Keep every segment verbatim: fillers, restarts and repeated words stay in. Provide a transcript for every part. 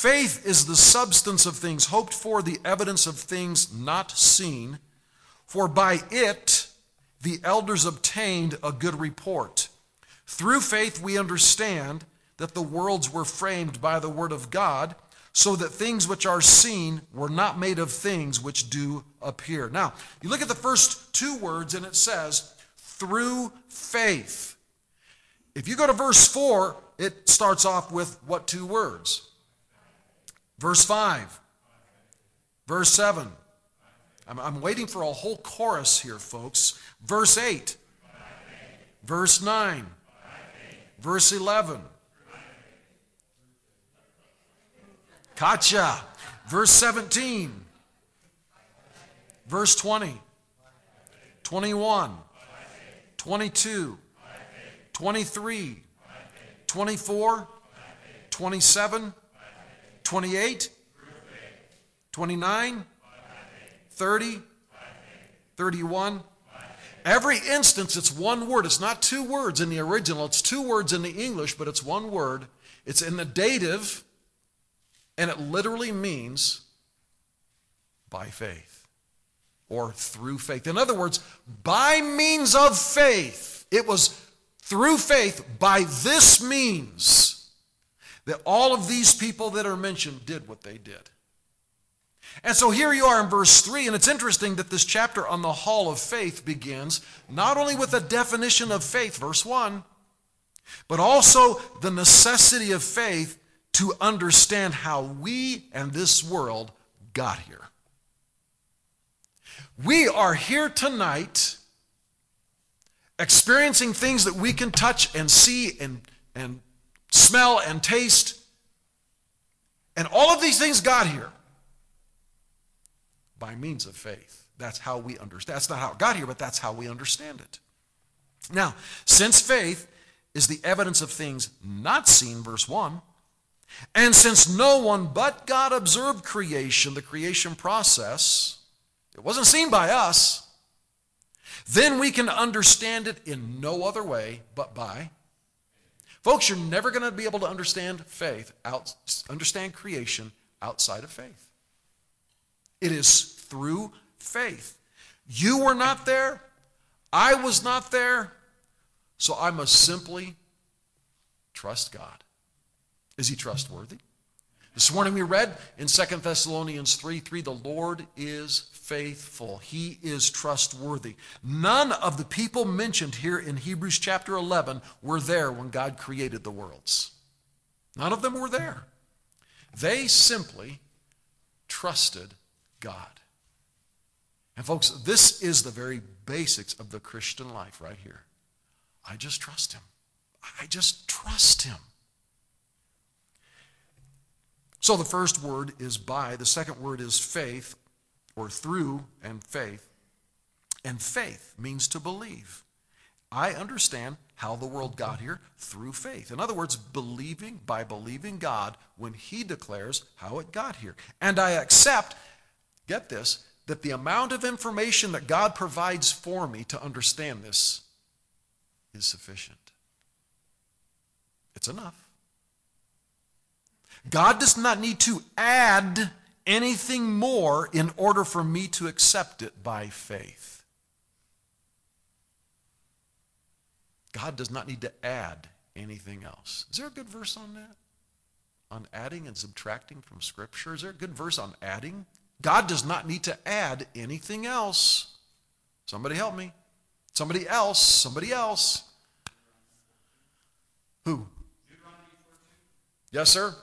Faith is the substance of things hoped for, the evidence of things not seen. For by it the elders obtained a good report. Through faith we understand that the worlds were framed by the word of God, so that things which are seen were not made of things which do appear. Now, you look at the first two words and it says, through faith. If you go to verse four, it starts off with what two words? Verse five. Verse seven. I'm, I'm waiting for a whole chorus here, folks. Verse eight. Verse nine. Verse eleven. Gotcha. Verse seventeen. Verse twenty. twenty-one. twenty-two. twenty-three. twenty-four. twenty-seven. twenty-eight. twenty-nine. thirty. thirty-one. Every instance, it's one word. It's not two words in the original. It's two words in the English, but it's one word. It's in the dative, and it literally means by faith or through faith. In other words, by means of faith. It was through faith, by this means, that all of these people that are mentioned did what they did. And so here you are in verse three, and it's interesting that this chapter on the hall of faith begins not only with a definition of faith, verse one, but also the necessity of faith to understand how we and this world got here. We are here tonight experiencing things that we can touch and see and, and smell and taste. And all of these things got here by means of faith. That's how we understand. That's not how it got here, but that's how we understand it. Now, since faith is the evidence of things not seen, verse one, and since no one but God observed creation, the creation process, it wasn't seen by us, then we can understand it in no other way but by. Folks, you're never going to be able to understand faith, out, understand creation outside of faith. It is through faith. You were not there. I was not there. So I must simply trust God. Is he trustworthy? This morning we read in Second Thessalonians three three, the Lord is faithful. He is trustworthy. None of the people mentioned here in Hebrews chapter eleven were there when God created the worlds. None of them were there. They simply trusted God. And folks, this is the very basics of the Christian life right here. I just trust him. I just trust him. So the first word is by, the second word is faith, or through and faith. And faith means to believe. I understand how the world got here through faith. In other words, believing by believing God when he declares how it got here. And I accept, get this, that the amount of information that God provides for me to understand this is sufficient. It's enough. God does not need to add anything more in order for me to accept it by faith. God does not need to add anything else. Is there a good verse on that? On adding and subtracting from Scripture? Is there a good verse on adding? God does not need to add anything else. Somebody help me. Somebody else. Somebody else. Who? Yes, sir?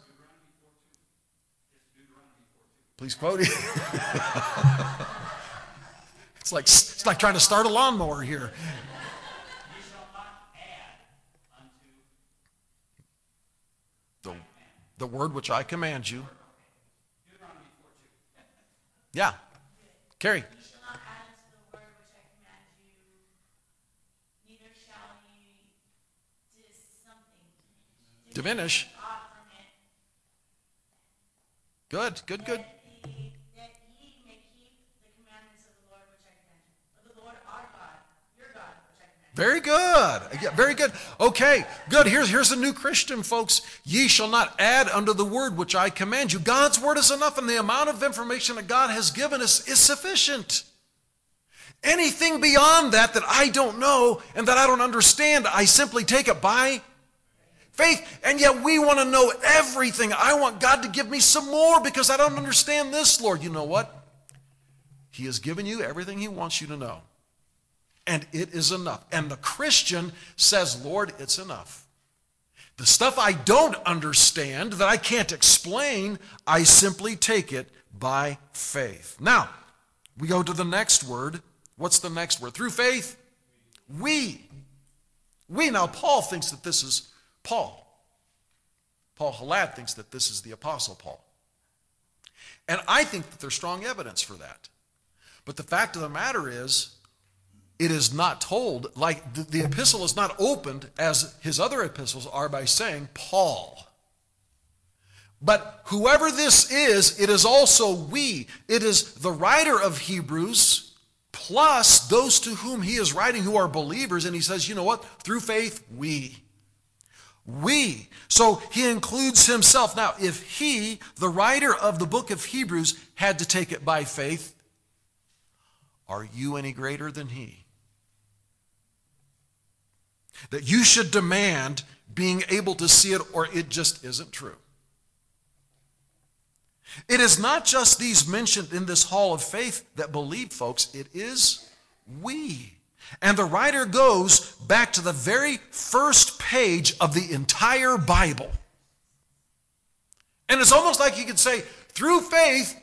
Please quote it. It's like it's like trying to start a lawnmower here. The, the word which I command you. Yeah. Carrie. Diminish. Good, good, good. Very good. Yeah, very good. Okay, good. Here's, here's a new Christian, folks. Ye shall not add unto the word which I command you. God's word is enough, and the amount of information that God has given us is sufficient. Anything beyond that that I don't know and that I don't understand, I simply take it by faith. And yet we want to know everything. I want God to give me some more because I don't understand this, Lord. You know what? He has given you everything he wants you to know. And it is enough. And the Christian says, Lord, it's enough. The stuff I don't understand, that I can't explain, I simply take it by faith. Now, we go to the next word. What's the next word? Through faith, we. We. Now, Paul thinks that this is Paul. Paul Halad thinks that this is the Apostle Paul. And I think that there's strong evidence for that. But the fact of the matter is, it is not told, like the, the epistle is not opened as his other epistles are by saying Paul. But whoever this is, it is also we. It is the writer of Hebrews plus those to whom he is writing who are believers. And he says, you know what? Through faith, we. We. So he includes himself. Now, if he, the writer of the book of Hebrews, had to take it by faith, are you any greater than he? That you should demand being able to see it, or it just isn't true. It is not just these mentioned in this hall of faith that believe, folks. It is we. And the writer goes back to the very first page of the entire Bible. And it's almost like you could say, through faith,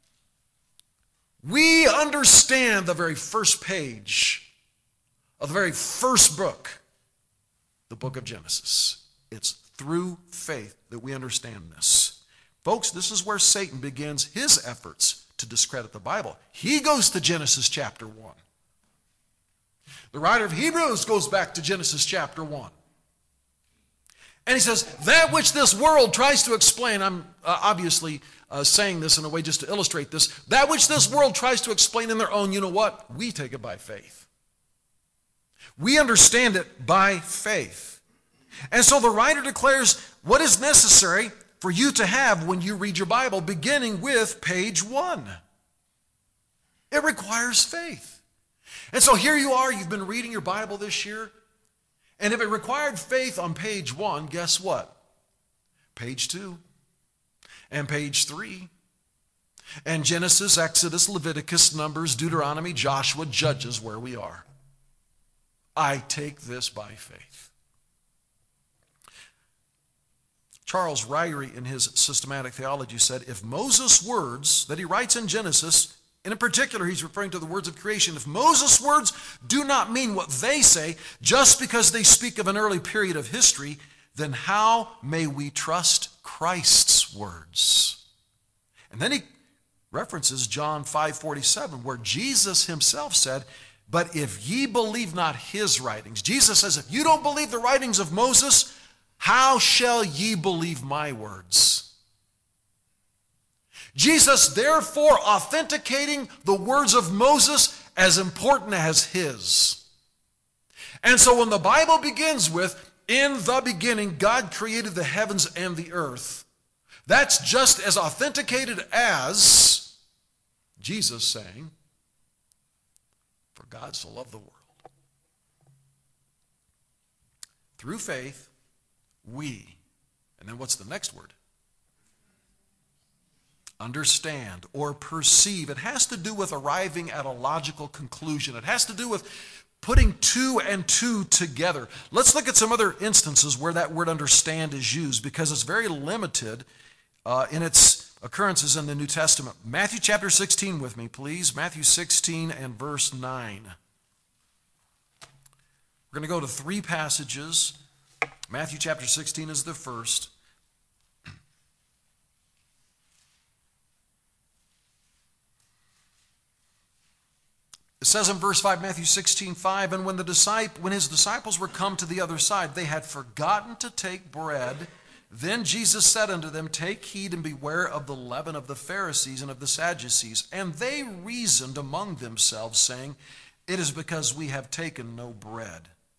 we understand the very first page of the very first book, the book of Genesis. It's through faith that we understand this. Folks, this is where Satan begins his efforts to discredit the Bible. He goes to Genesis chapter one. The writer of Hebrews goes back to Genesis chapter one. And he says, that which this world tries to explain, I'm uh, obviously uh, saying this in a way just to illustrate this, that which this world tries to explain in their own, you know what? We take it by faith. We understand it by faith. And so the writer declares what is necessary for you to have when you read your Bible, beginning with page one. It requires faith. And so here you are, you've been reading your Bible this year, and if it required faith on page one, guess what? Page two, and page three, and Genesis, Exodus, Leviticus, Numbers, Deuteronomy, Joshua, Judges, where we are. I take this by faith. Charles Ryrie, in his systematic theology, said, if Moses' words that he writes in Genesis, and in particular he's referring to the words of creation, if Moses' words do not mean what they say just because they speak of an early period of history, then how may we trust Christ's words? And then he references John five forty-seven, where Jesus himself said, but if ye believe not his writings, Jesus says, if you don't believe the writings of Moses, how shall ye believe my words? Jesus, therefore, authenticating the words of Moses as important as his. And so when the Bible begins with, in the beginning, God created the heavens and the earth, that's just as authenticated as Jesus saying, for God so loved the world. Through faith, we, and then what's the next word? Understand or perceive. It has to do with arriving at a logical conclusion. It has to do with putting two and two together. Let's look at some other instances where that word understand is used, because it's very limited uh, in its occurrences in the New Testament. Matthew chapter sixteen with me, please. Matthew sixteen and verse nine. We're going to go to three passages. Matthew chapter sixteen is the first. It says in verse five, Matthew sixteen, five, and when the disciple, when his disciples were come to the other side, they had forgotten to take bread. Then Jesus said unto them, take heed and beware of the leaven of the Pharisees and of the Sadducees. And they reasoned among themselves, saying, it is because we have taken no bread.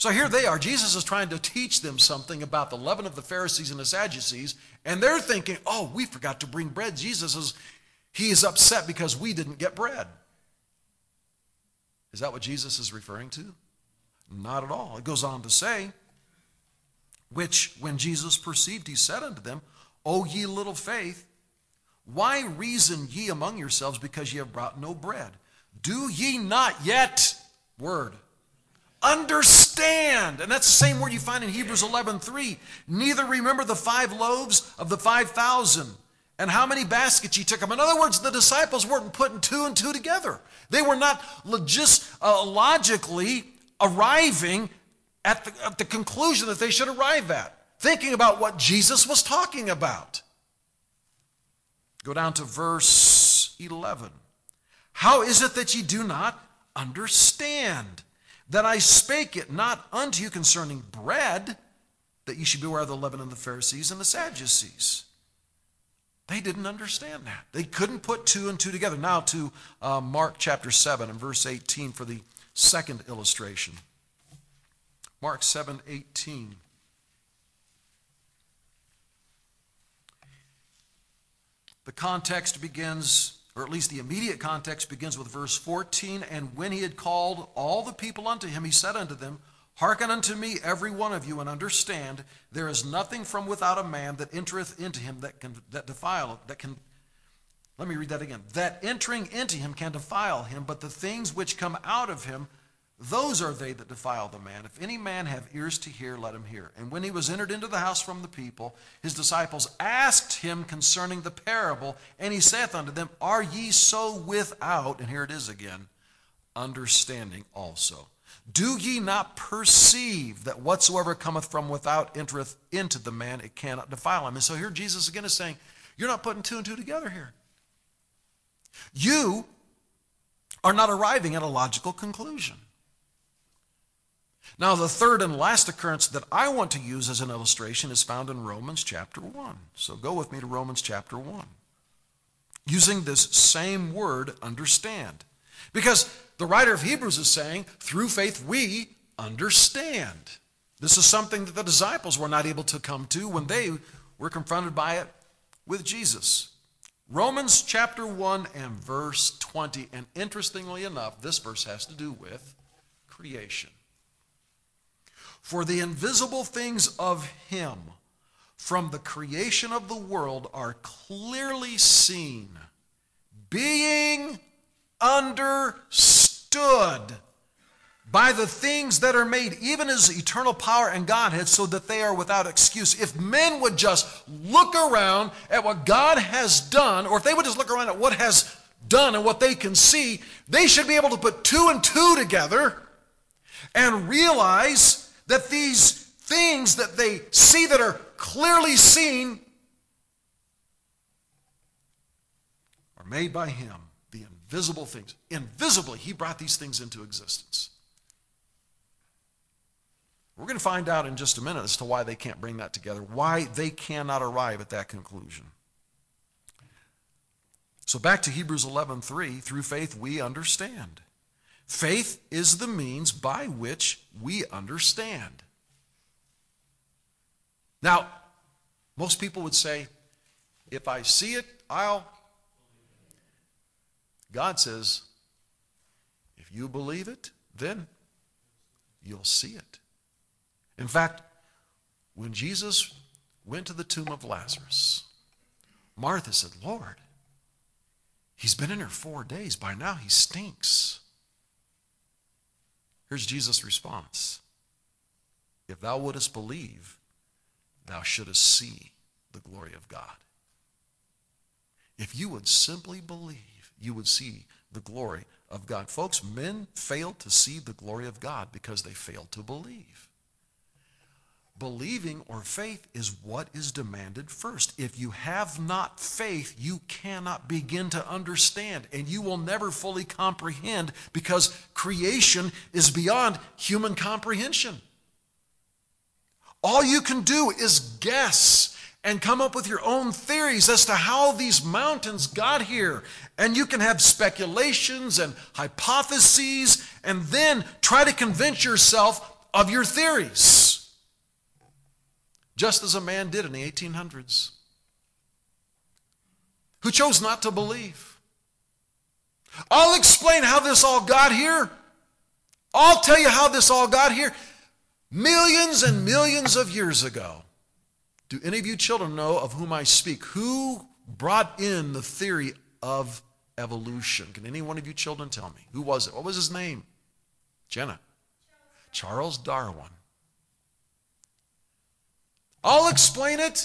So here they are. Jesus is trying to teach them something about the leaven of the Pharisees and the Sadducees, and they're thinking, oh, we forgot to bring bread. Jesus is, he is upset because we didn't get bread. Is that what Jesus is referring to? Not at all. It goes on to say, which when Jesus perceived, he said unto them, O ye little faith, why reason ye among yourselves because ye have brought no bread? Do ye not yet, word, understand? And that's the same word you find in Hebrews eleven three. Neither remember the five loaves of the five thousand, and how many baskets ye took them. In other words, the disciples weren't putting two and two together. They were not logis, uh, logically arriving at the, at the conclusion that they should arrive at, thinking about what Jesus was talking about. Go down to verse eleven. How is it that ye do not understand? That I spake it not unto you concerning bread, that ye should beware of the leaven of the Pharisees and the Sadducees. They didn't understand that. They couldn't put two and two together. Now to uh, Mark chapter seven and verse eighteen for the second illustration. Mark seven eighteen. The context begins, or at least the immediate context begins with verse fourteen. And when he had called all the people unto him, he said unto them, Hearken unto me, every one of you, and understand, there is nothing from without a man that entereth into him that can that defile, that can, let me read that again, that entering into him can defile him, but the things which come out of him, those are they that defile the man. If any man have ears to hear, let him hear. And when he was entered into the house from the people, his disciples asked him concerning the parable, and he saith unto them, Are ye so without, and here it is again, understanding also? Do ye not perceive that whatsoever cometh from without entereth into the man, it cannot defile him? And so here Jesus again is saying, you're not putting two and two together here. You are not arriving at a logical conclusion. Now, the third and last occurrence that I want to use as an illustration is found in Romans chapter one. So go with me to Romans chapter one. Using this same word, understand. Because the writer of Hebrews is saying, through faith we understand. This is something that the disciples were not able to come to when they were confronted by it with Jesus. Romans chapter one and verse twenty. And interestingly enough, this verse has to do with creation. For the invisible things of him from the creation of the world are clearly seen, being understood by the things that are made, even as eternal power and Godhead, so that they are without excuse. If men would just look around at what God has done, or if they would just look around at what has done and what they can see, they should be able to put two and two together and realize that these things that they see that are clearly seen are made by him, the invisible things. Invisibly, he brought these things into existence. We're going to find out in just a minute as to why they can't bring that together, why they cannot arrive at that conclusion. So back to Hebrews eleven three, through faith we understand. Faith is the means by which we understand. Now, most people would say, if I see it, I'll. God says, if you believe it, then you'll see it. In fact, when Jesus went to the tomb of Lazarus, Martha said, Lord, he's been in here four days. By now he stinks. Here's Jesus' response. If thou wouldest believe, thou shouldest see the glory of God. If you would simply believe, you would see the glory of God. Folks, men failed to see the glory of God because they failed to believe. Believing or faith is what is demanded first. If you have not faith, you cannot begin to understand, and you will never fully comprehend because creation is beyond human comprehension. All you can do is guess and come up with your own theories as to how these mountains got here. And you can have speculations and hypotheses and then try to convince yourself of your theories, just as a man did in the eighteen hundreds, who chose not to believe. I'll explain how this all got here. I'll tell you how this all got here. Millions and millions of years ago. Do any of you children know of whom I speak? Who brought in the theory of evolution? Can any one of you children tell me? Who was it? What was his name? Jenna. Charles Darwin. I'll explain it.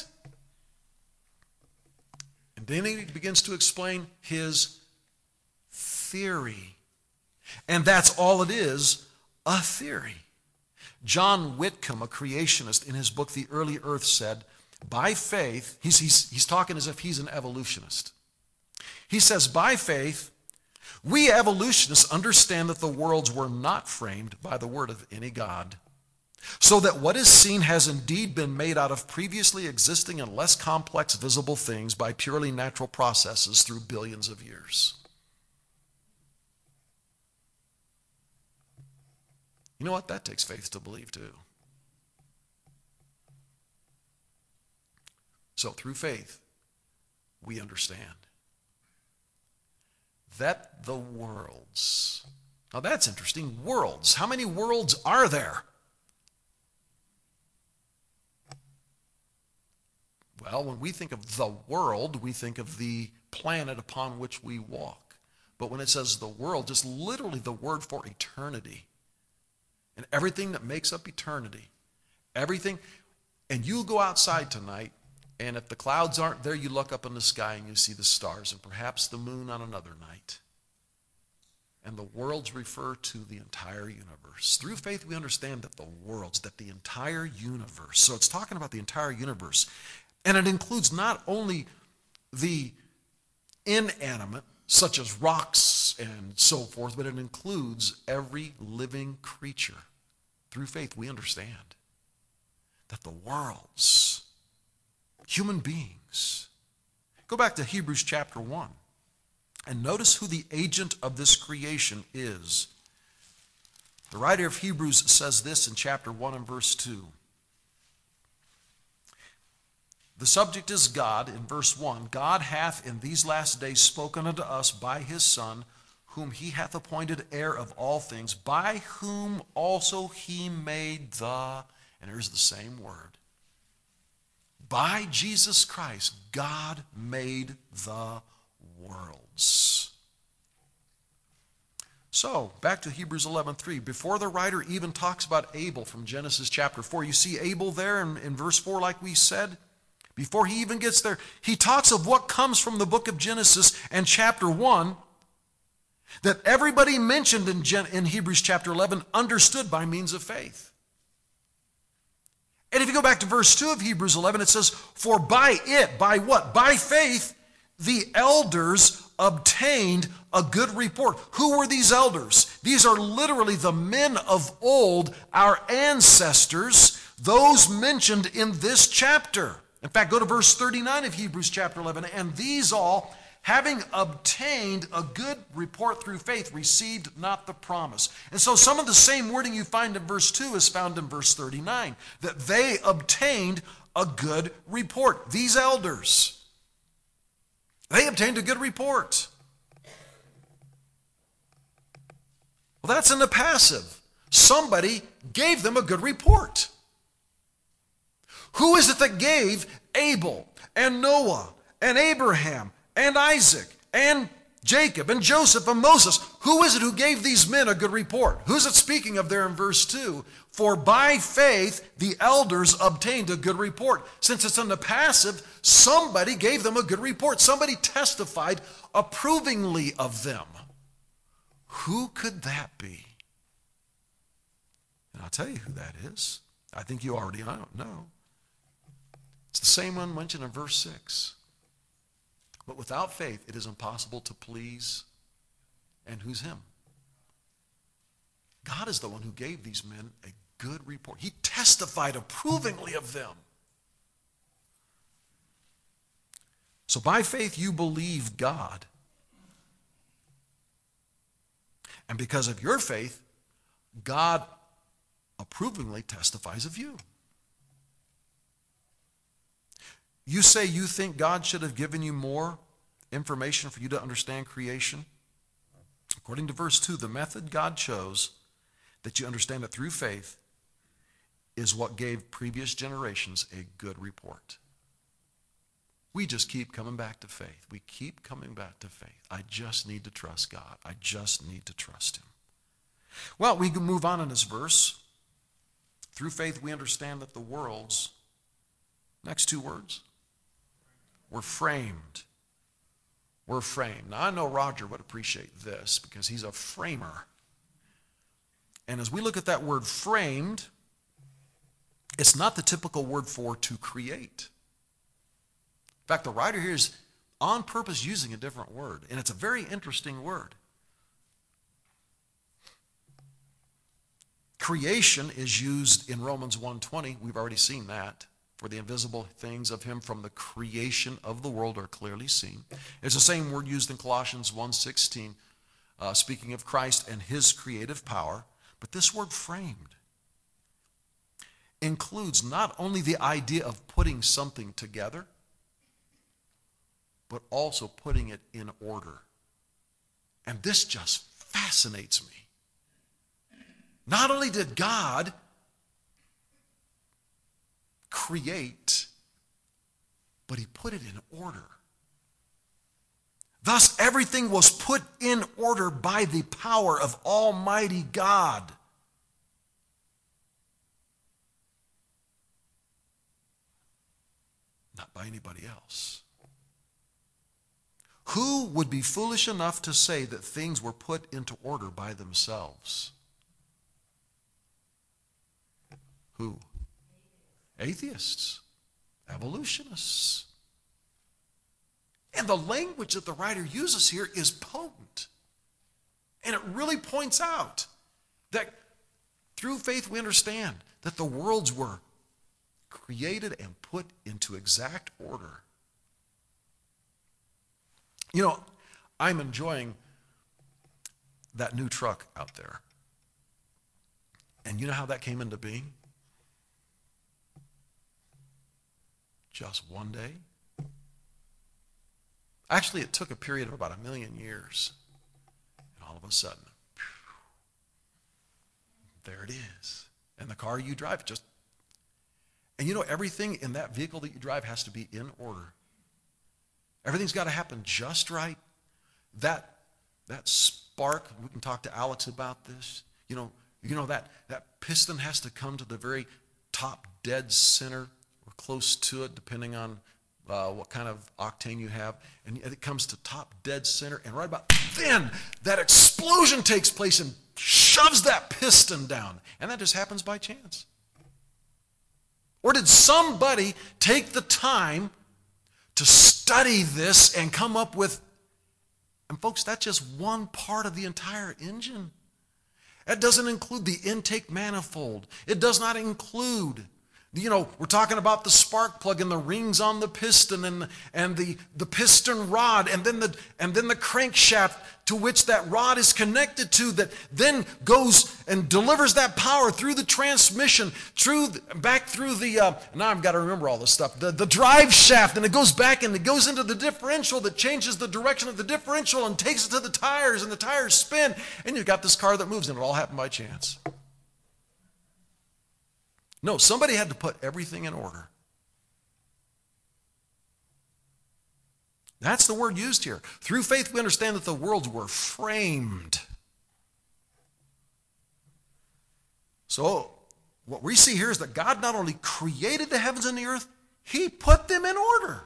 And then he begins to explain his theory. And that's all it is, a theory. John Whitcomb, a creationist, in his book, The Early Earth, said, by faith, he's, he's, he's talking as if he's an evolutionist. He says, by faith, we evolutionists understand that the worlds were not framed by the word of any God, so that what is seen has indeed been made out of previously existing and less complex visible things by purely natural processes through billions of years. You know what? That takes faith to believe too. So through faith, we understand that the worlds, now that's interesting, worlds. How many worlds are there? Well, when we think of the world, we think of the planet upon which we walk. But when it says the world, just literally the word for eternity. And everything that makes up eternity. Everything. And you go outside tonight, and if the clouds aren't there, you look up in the sky and you see the stars and perhaps the moon on another night. And the worlds refer to the entire universe. Through faith, we understand that the worlds, that the entire universe. So it's talking about the entire universe. And it includes not only the inanimate, such as rocks and so forth, but it includes every living creature. Through faith, we understand that the worlds, human beings. Go back to Hebrews chapter one and notice who the agent of this creation is. The writer of Hebrews says this in chapter one and verse two. The subject is God in verse one. God hath in these last days spoken unto us by his Son, whom he hath appointed heir of all things, by whom also he made the, and here's the same word, by Jesus Christ, God made the worlds. So, back to Hebrews eleven three. Before the writer even talks about Abel from Genesis chapter four, you see Abel there in, in verse four, like we said. Before he even gets there, he talks of what comes from the book of Genesis and chapter one that everybody mentioned in, Gen- in Hebrews chapter eleven understood by means of faith. And if you go back to verse two of Hebrews eleven, it says, for by it, by what? By faith, the elders obtained a good report. Who were these elders? These are literally the men of old, our ancestors, those mentioned in this chapter. In fact, go to verse thirty-nine of Hebrews chapter eleven. And these all, having obtained a good report through faith, received not the promise. And so some of the same wording you find in verse two is found in verse thirty-nine. That they obtained a good report. These elders. They obtained a good report. Well, that's in the passive. Somebody gave them a good report. Who is it that gave Abel and Noah and Abraham and Isaac and Jacob and Joseph and Moses? Who is it who gave these men a good report? Who's it speaking of there in verse two? For by faith the elders obtained a good report. Since it's in the passive, somebody gave them a good report. Somebody testified approvingly of them. Who could that be? And I'll tell you who that is. I think you already know. It's the same one mentioned in verse six. But without faith, it is impossible to please. And who's him? God is the one who gave these men a good report. He testified approvingly of them. So by faith, you believe God. And because of your faith, God approvingly testifies of you. You say you think God should have given you more information for you to understand creation? According to verse two, the method God chose that you understand it through faith is what gave previous generations a good report. We just keep coming back to faith. We keep coming back to faith. I just need to trust God. I just need to trust him. Well, we can move on in this verse. Through faith, we understand that the worlds, next two words, were framed. Were framed. Now, I know Roger would appreciate this because he's a framer. And as we look at that word framed, it's not the typical word for to create. In fact, the writer here is on purpose using a different word, and it's a very interesting word. Creation is used in Romans one twenty. We've already seen that. For the invisible things of him from the creation of the world are clearly seen. It's the same word used in Colossians one sixteen, uh, speaking of Christ and his creative power. But this word framed includes not only the idea of putting something together, but also putting it in order. And this just fascinates me. Not only did God create, but he put it in order. Thus, everything was put in order by the power of Almighty God. Not by anybody else. Who would be foolish enough to say that things were put into order by themselves? Who? Atheists, evolutionists. And the language that the writer uses here is potent. And it really points out that through faith we understand that the worlds were created and put into exact order. You know, I'm enjoying that new truck out there. And you know how that came into being? Just one day. Actually, it took a period of about a million years. And all of a sudden, there it is. And the car you drive just, and you know, everything in that vehicle that you drive has to be in order. Everything's got to happen just right. That, that spark, we can talk to Alex about this. You know, you know that, that piston has to come to the very top dead center or close to it, depending on uh, what kind of octane you have. And it comes to top dead center, and right about then, that explosion takes place and shoves that piston down. And that just happens by chance. Or did somebody take the time to study this and come up with, and folks, that's just one part of the entire engine. That doesn't include the intake manifold. It does not include, you know, we're talking about the spark plug and the rings on the piston and, and the, the piston rod and then the, and then the crankshaft to which that rod is connected to that then goes and delivers that power through the transmission, through back through the, uh, now I've got to remember all this stuff, the, the drive shaft, and it goes back and it goes into the differential that changes the direction of the differential and takes it to the tires, and the tires spin, and you've got this car that moves, and it all happened by chance. No, somebody had to put everything in order. That's the word used here. Through faith we understand that the worlds were framed. So what we see here is that God not only created the heavens and the earth, he put them in order.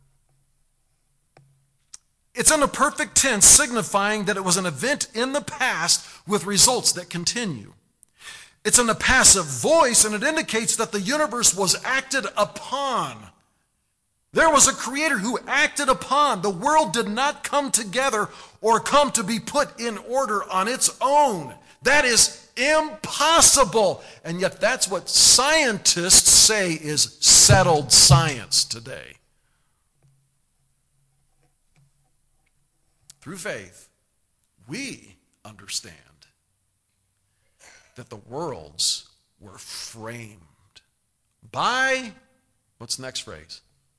It's in the perfect tense, signifying that it was an event in the past with results that continue. It's in the passive voice, and it indicates that the universe was acted upon. There was a creator who acted upon. The world did not come together or come to be put in order on its own. That is impossible. And yet that's what scientists say is settled science today. Through faith, we understand that the worlds were framed by, what's the next phrase?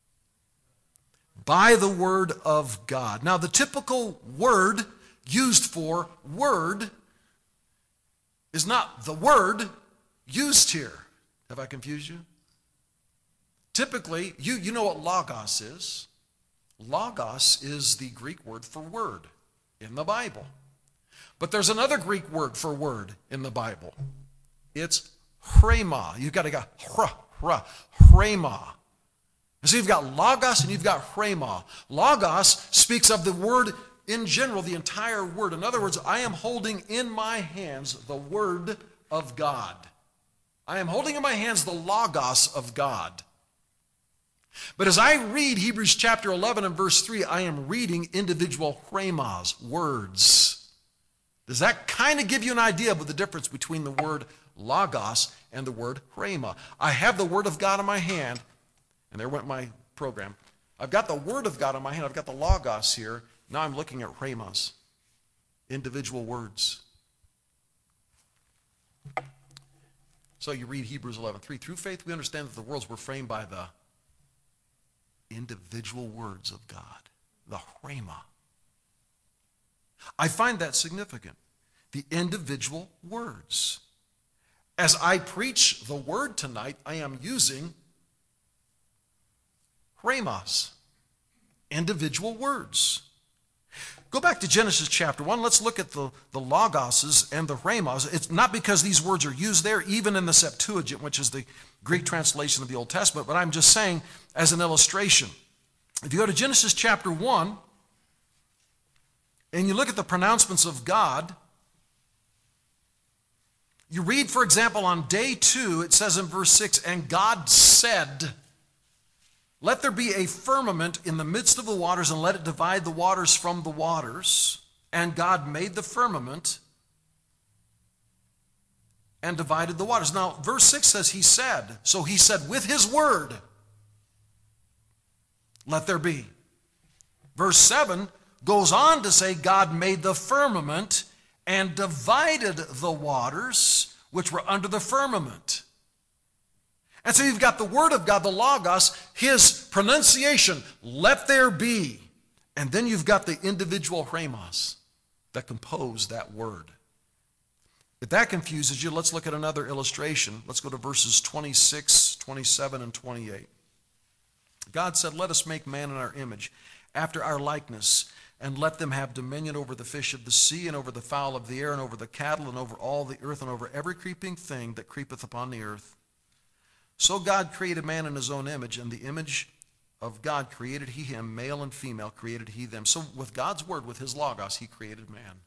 By the word of God. Now, the typical word used for word is not the word used here. Have I confused you? Typically, you, you know what logos is. Logos is the Greek word for word in the Bible. But there's another Greek word for word in the Bible. It's rhema. You've got to go, hra, hra, rhema. And so you've got logos and you've got rhema. Logos speaks of the word in general, the entire word. In other words, I am holding in my hands the word of God. I am holding in my hands the logos of God. But as I read Hebrews chapter eleven and verse three, I am reading individual rhemas, words. Does that kind of give you an idea of the difference between the word logos and the word rhema? I have the word of God in my hand, and there went my program. I've got the word of God in my hand. I've got the logos here. Now I'm looking at rhemas, individual words. So you read Hebrews eleven three. Through faith we understand that the worlds were framed by the individual words of God, the rhema. I find that significant, the individual words. As I preach the word tonight, I am using rhemas, individual words. Go back to Genesis chapter one. Let's look at the, the logoses and the rhemas. It's not because these words are used there, even in the Septuagint, which is the Greek translation of the Old Testament, but I'm just saying as an illustration. If you go to Genesis chapter one, and you look at the pronouncements of God, you read, for example, on day two, it says in verse six, and God said, let there be a firmament in the midst of the waters, and let it divide the waters from the waters. And God made the firmament and divided the waters. Now, verse six says he said. So he said with his word, let there be. Verse seven goes on to say God made the firmament and divided the waters which were under the firmament. And so you've got the word of God, the logos, his pronunciation, let there be. And then you've got the individual rhemas that compose that word. If that confuses you, let's look at another illustration. Let's go to verses twenty-six, twenty-seven, and twenty-eight. God said, let us make man in our image, after our likeness, and let them have dominion over the fish of the sea, and over the fowl of the air, and over the cattle, and over all the earth, and over every creeping thing that creepeth upon the earth. So God created man in his own image, and the image of God created he him, male and female created he them. So with God's word, with his logos, he created man.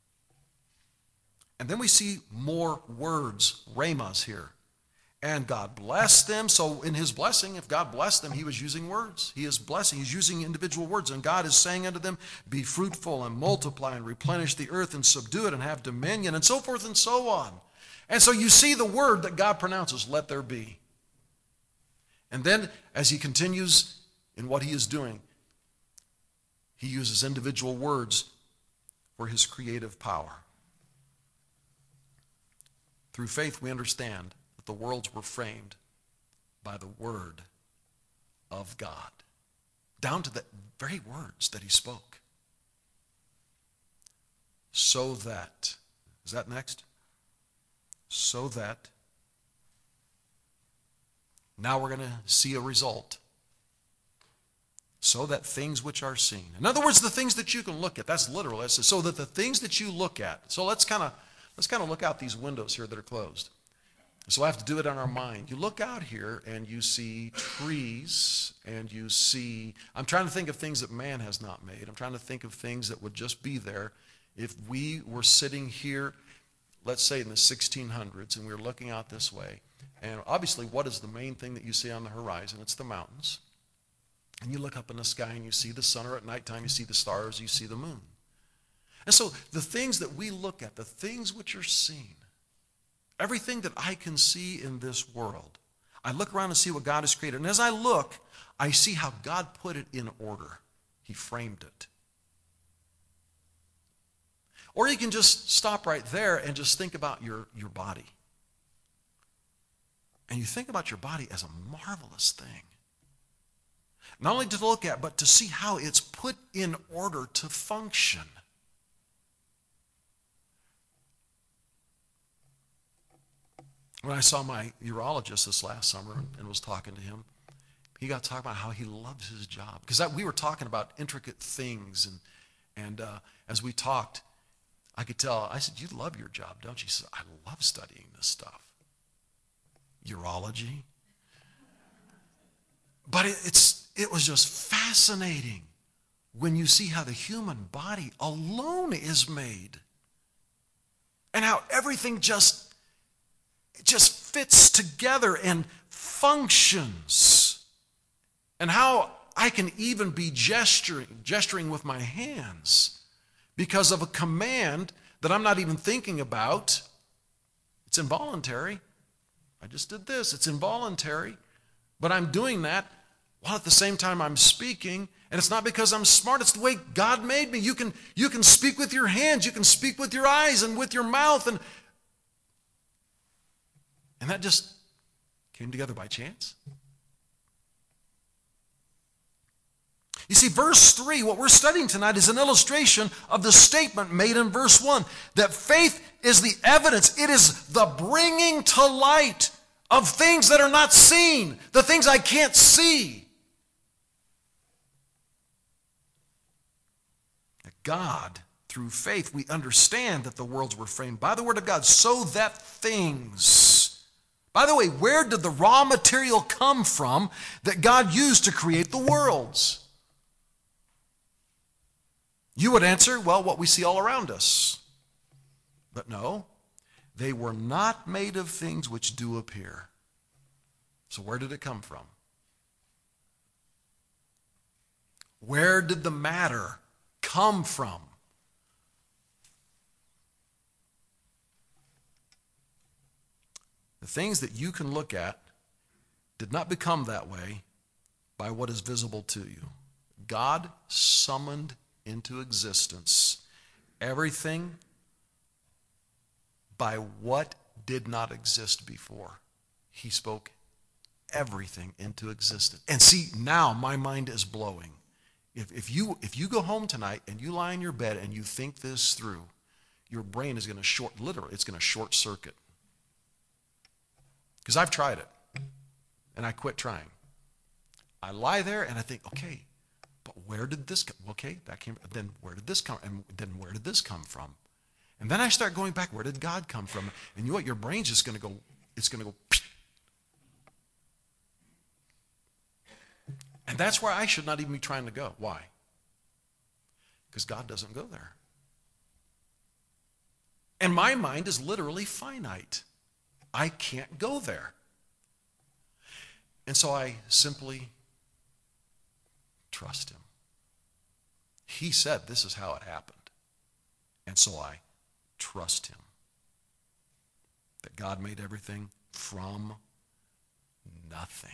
And then we see more words, rhemas here. And God blessed them. So in his blessing, if God blessed them, he was using words. He is blessing. He's using individual words. And God is saying unto them, be fruitful and multiply and replenish the earth and subdue it and have dominion, and so forth and so on. And so you see the word that God pronounces, let there be. And then as he continues in what he is doing, he uses individual words for his creative power. Through faith we understand that the worlds were framed by the word of God, down to the very words that he spoke. So that, is that next? So that, now we're going to see a result. So that things which are seen. In other words, the things that you can look at. That's literal. That's so that the things that you look at. So let's kind of let's kind of look out these windows here that are closed. So I have to do it on our mind. You look out here and you see trees and you see, I'm trying to think of things that man has not made. I'm trying to think of things that would just be there if we were sitting here, let's say in the sixteen hundreds, and we were looking out this way. And obviously, what is the main thing that you see on the horizon? It's the mountains. And you look up in the sky and you see the sun, or at nighttime you see the stars, you see the moon. And so the things that we look at, the things which are seen, everything that I can see in this world, I look around and see what God has created. And as I look, I see how God put it in order. He framed it. Or you can just stop right there and just think about your, your body. And you think about your body as a marvelous thing. Not only to look at, but to see how it's put in order to function. When I saw my urologist this last summer and was talking to him, he got talking about how he loves his job. Because we were talking about intricate things, and and uh, as we talked, I could tell, I said, you love your job, don't you? He said, I love studying this stuff. Urology. But it, it's it was just fascinating when you see how the human body alone is made. And how everything just, it just fits together and functions. And how I can even be gesturing, gesturing with my hands because of a command that I'm not even thinking about. It's involuntary. I just did this. It's involuntary. But I'm doing that while at the same time I'm speaking. And it's not because I'm smart. It's the way God made me. You can, you can speak with your hands. You can speak with your eyes and with your mouth. And, and that just came together by chance. You see, verse three, what we're studying tonight is an illustration of the statement made in verse one, that faith is the evidence. It is the bringing to light of things that are not seen, the things I can't see. That God, through faith, we understand that the worlds were framed by the word of God so that things. By the way, where did the raw material come from that God used to create the worlds? You would answer, well, what we see all around us. But no, they were not made of things which do appear. So where did it come from? Where did the matter come from? The things that you can look at did not become that way by what is visible to you. God summoned into existence everything by what did not exist before. He spoke everything into existence. And see, now my mind is blowing. If, if you if you go home tonight and you lie in your bed and you think this through, your brain is going to short, literally, it's going to short circuit. Because I've tried it, and I quit trying. I lie there and I think, okay, but where did this come? Okay, that came. Then where did this come? And then where did this come from? And then I start going back. Where did God come from? And you know what? Your brain's just going to go. It's going to go. And that's where I should not even be trying to go. Why? Because God doesn't go there. And my mind is literally finite. I can't go there. And so I simply trust him. He said this is how it happened. And so I trust him. That God made everything from nothing.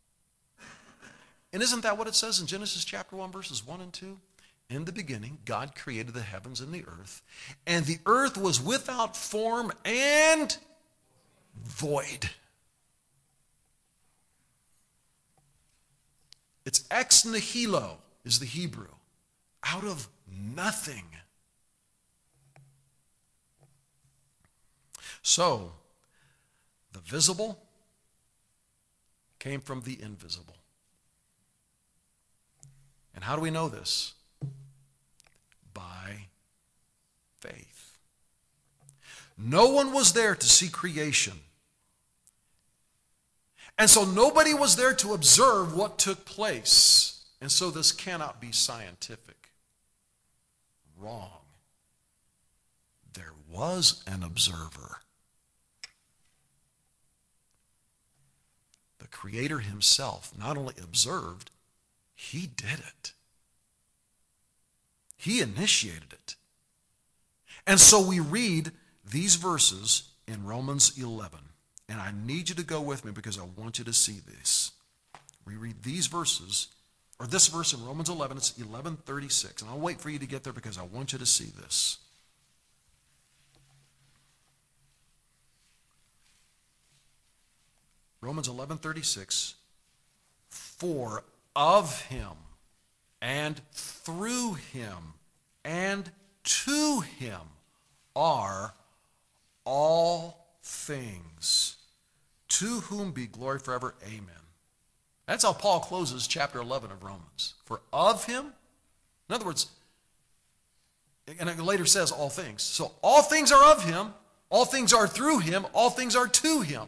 And isn't that what it says in Genesis chapter one, verses one and two? In the beginning, God created the heavens and the earth, and the earth was without form and void. It's ex nihilo is the Hebrew. Out of nothing. So, the visible came from the invisible. And how do we know this? By faith. No one was there to see creation. And so nobody was there to observe what took place. And so this cannot be scientific. Wrong. There was an observer. The Creator himself not only observed, he did it. He initiated it. And so we read these verses in Romans eleven. And I need you to go with me because I want you to see this. We read these verses, or this verse in Romans eleven, it's eleven thirty-six. And I'll wait for you to get there because I want you to see this. Romans eleven thirty-six, for of him and through him and to him are all things, to whom be glory forever. Amen. That's how Paul closes chapter eleven of Romans. For of him, in other words, and it later says all things. So all things are of him, all things are through him, all things are to him.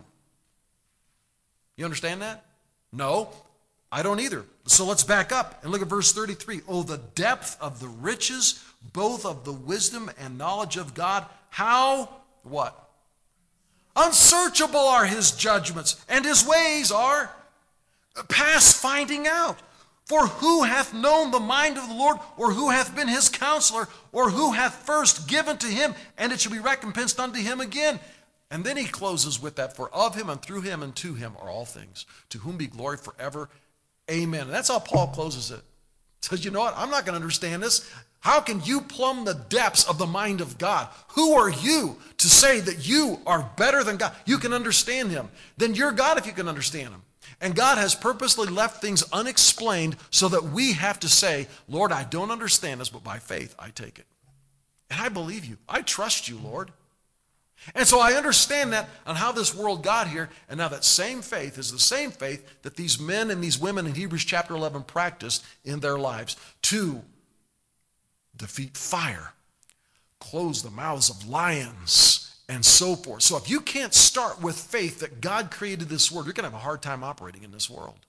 You understand that? No, I don't either. So let's back up and look at verse thirty-three. Oh, the depth of the riches, both of the wisdom and knowledge of God. How, what? Unsearchable are his judgments, and his ways are past finding out. For who hath known the mind of the Lord, or who hath been his counselor, or who hath first given to him, and it shall be recompensed unto him again? And then he closes with that, for of him and through him and to him are all things, to whom be glory forever. Amen. And that's how Paul closes it. Says, you know what? I'm not going to understand this. How can you plumb the depths of the mind of God? Who are you to say that you are better than God? You can understand him. Then you're God if you can understand him. And God has purposely left things unexplained so that we have to say, Lord, I don't understand this, but by faith I take it. And I believe you. I trust you, Lord. And so I understand that on how this world got here, and now that same faith is the same faith that these men and these women in Hebrews chapter eleven practiced in their lives to defeat fire, close the mouths of lions, and so forth. So if you can't start with faith that God created this world, you're going to have a hard time operating in this world.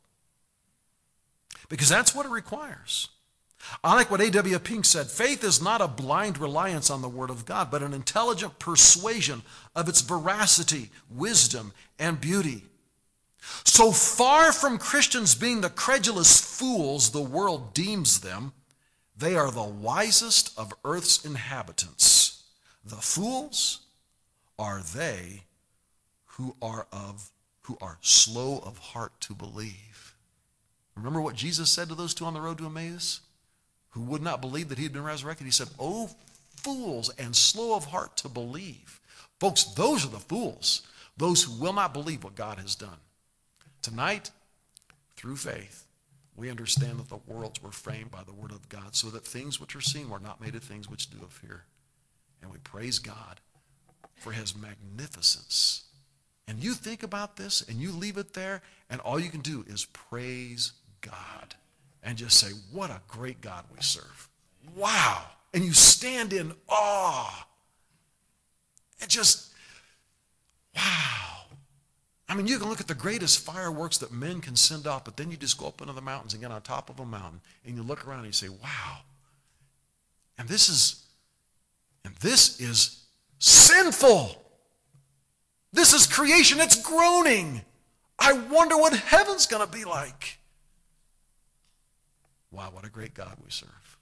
Because that's what it requires. I like what A W Pink said, faith is not a blind reliance on the Word of God, but an intelligent persuasion of its veracity, wisdom, and beauty. So far from Christians being the credulous fools the world deems them, they are the wisest of earth's inhabitants. The fools are they who are of who are slow of heart to believe. Remember what Jesus said to those two on the road to Emmaus, who would not believe that he had been resurrected? He said, "Oh, fools and slow of heart to believe." Folks, those are the fools, those who will not believe what God has done. Tonight, through faith, we understand that the worlds were framed by the word of God, so that things which are seen were not made of things which do appear. And we praise God for his magnificence. And you think about this and you leave it there, and all you can do is praise God and just say, what a great God we serve. Wow. And you stand in awe. And just, wow. I mean, you can look at the greatest fireworks that men can send off, but then you just go up into the mountains and get on top of a mountain, and you look around and you say, wow. And this is, and this is sinful. This is creation. It's groaning. I wonder what heaven's going to be like. Wow, what a great God we serve.